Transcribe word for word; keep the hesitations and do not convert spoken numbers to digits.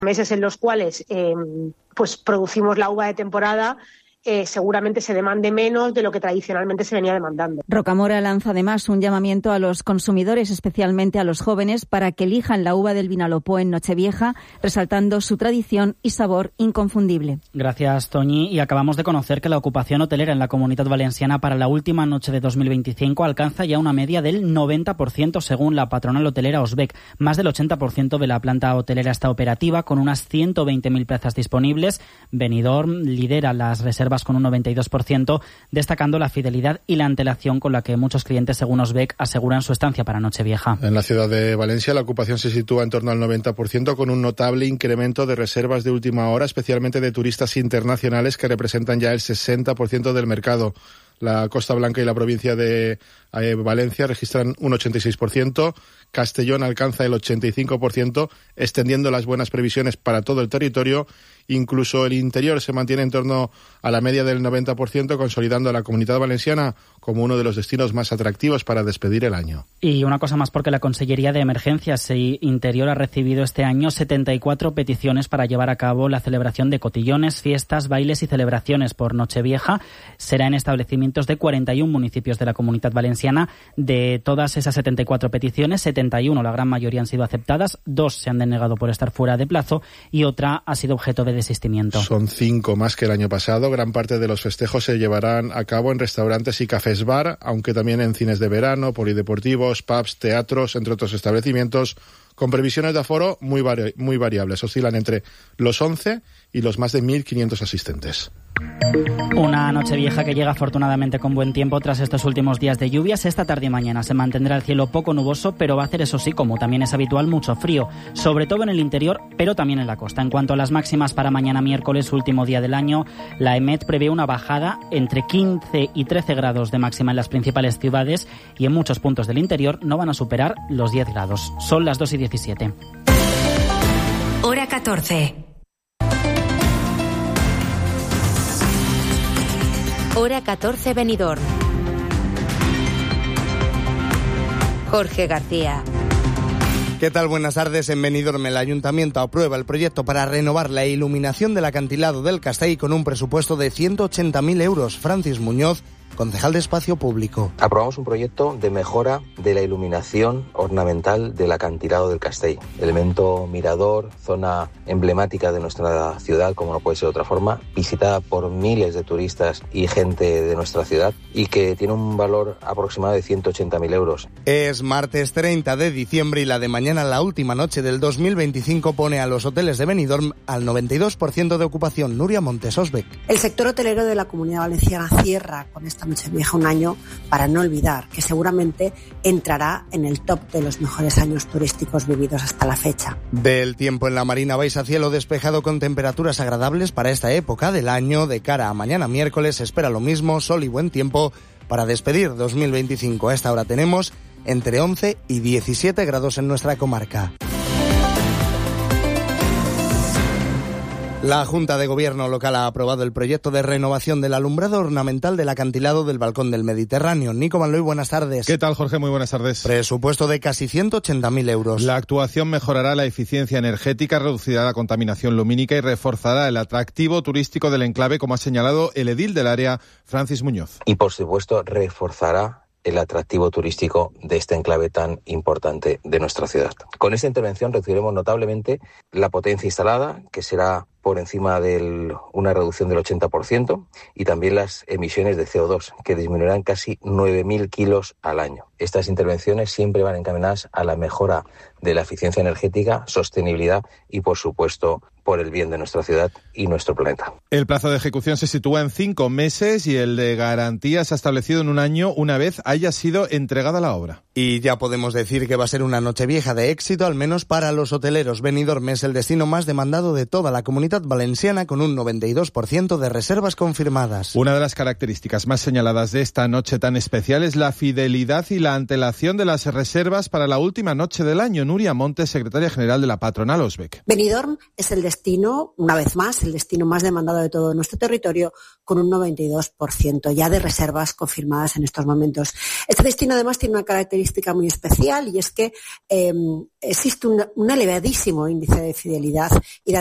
Meses en los cuales eh, pues producimos la uva de temporada, Eh, seguramente se demande menos de lo que tradicionalmente se venía demandando. Rocamora lanza además un llamamiento a los consumidores, especialmente a los jóvenes, para que elijan la uva del Vinalopó en Nochevieja, resaltando su tradición y sabor inconfundible. Gracias, Toñi. Y acabamos de conocer que la ocupación hotelera en la Comunidad Valenciana para la última noche de dos mil veinticinco alcanza ya una media del noventa por ciento según la patronal hotelera Osbec. Más del ochenta por ciento de la planta hotelera está operativa, con unas ciento veinte mil plazas disponibles. Benidorm lidera las reservas con un noventa y dos por ciento, destacando la fidelidad y la antelación con la que muchos clientes, según Osbec, aseguran su estancia para Nochevieja. En la ciudad de Valencia la ocupación se sitúa en torno al noventa por ciento, con un notable incremento de reservas de última hora, especialmente de turistas internacionales, que representan ya el sesenta por ciento del mercado. La Costa Blanca y la provincia de eh, Valencia registran un ochenta y seis por ciento, Castellón alcanza el ochenta y cinco por ciento, extendiendo las buenas previsiones para todo el territorio. Incluso el interior se mantiene en torno a la media del noventa por ciento, consolidando a la Comunidad Valenciana como uno de los destinos más atractivos para despedir el año. Y una cosa más, porque la Consellería de Emergencias e Interior ha recibido este año setenta y cuatro peticiones para llevar a cabo la celebración de cotillones, fiestas, bailes y celebraciones por Nochevieja. Será en establecimientos de cuarenta y uno municipios de la Comunidad Valenciana. De todas esas setenta y cuatro peticiones, setenta y uno, la gran mayoría, han sido aceptadas, dos se han denegado por estar fuera de plazo y otra ha sido objeto de desistimiento. Son cinco más que el año pasado. Gran parte de los festejos se llevarán a cabo en restaurantes y cafés bar, aunque también en cines de verano, polideportivos, pubs, teatros, entre otros establecimientos, con previsiones de aforo muy, vari- muy variables. Oscilan entre los once y los más de mil quinientos asistentes. Una Nochevieja que llega afortunadamente con buen tiempo tras estos últimos días de lluvias. Esta tarde y mañana se mantendrá el cielo poco nuboso, pero va a hacer, eso sí, como también es habitual, mucho frío, sobre todo en el interior, pero también en la costa. En cuanto a las máximas para mañana miércoles, último día del año, la EMET prevé una bajada entre quince y trece grados de máxima en las principales ciudades, y en muchos puntos del interior no van a superar los diez grados. Son las dos y diecisiete. Hora catorce. Hora catorce, Benidorm. Jorge García. ¿Qué tal? Buenas tardes. En Benidorm el Ayuntamiento aprueba el proyecto para renovar la iluminación del acantilado del Castell con un presupuesto de ciento ochenta mil euros. Francis Muñoz, concejal de Espacio Público. Aprobamos un proyecto de mejora de la iluminación ornamental del acantilado del Castell, elemento mirador, zona emblemática de nuestra ciudad, como no puede ser de otra forma, visitada por miles de turistas y gente de nuestra ciudad, y que tiene un valor aproximado de ciento ochenta mil euros. Es martes treinta de diciembre y la de mañana, la última noche del dos mil veinticinco, pone a los hoteles de Benidorm al noventa y dos por ciento de ocupación. Nuria Montes, Osbec. El sector hotelero de la Comunidad Valenciana cierra con esta Nochevieja un año para no olvidar, que seguramente entrará en el top de los mejores años turísticos vividos hasta la fecha. Del tiempo en la Marina vais a cielo despejado con temperaturas agradables para esta época del año. De cara a mañana miércoles se espera lo mismo, sol y buen tiempo para despedir dos mil veinticinco. A esta hora tenemos entre once y diecisiete grados en nuestra comarca. La Junta de Gobierno local ha aprobado el proyecto de renovación del alumbrado ornamental del acantilado del Balcón del Mediterráneo. Nico Manloy, buenas tardes. ¿Qué tal, Jorge? Muy buenas tardes. Presupuesto de casi ciento ochenta mil euros. La actuación mejorará la eficiencia energética, reducirá la contaminación lumínica y reforzará el atractivo turístico del enclave, como ha señalado el edil del área, Francis Muñoz. Y, por supuesto, reforzará el atractivo turístico de este enclave tan importante de nuestra ciudad. Con esta intervención reduciremos notablemente la potencia instalada, que será por encima de una reducción del ochenta por ciento, y también las emisiones de C O dos, que disminuirán casi nueve mil kilos al año. Estas intervenciones siempre van encaminadas a la mejora de la eficiencia energética, sostenibilidad y, por supuesto, por el bien de nuestra ciudad y nuestro planeta. El plazo de ejecución se sitúa en cinco meses y el de garantía se ha establecido en un año una vez haya sido entregada la obra. Y ya podemos decir que va a ser una Nochevieja de éxito, al menos para los hoteleros. Benidorm es el destino más demandado de toda la Comunidad Valenciana, con un noventa y dos por ciento de reservas confirmadas. Una de las características más señaladas de esta noche tan especial es la fidelidad y la la antelación de las reservas para la última noche del año. Nuria Montes, secretaria general de la patronal Osbec. Benidorm es el destino, una vez más, el destino más demandado de todo nuestro territorio, con un noventa y dos por ciento ya de reservas confirmadas en estos momentos. Este destino además tiene una característica muy especial y es que eh, existe un, un elevadísimo índice de fidelidad y de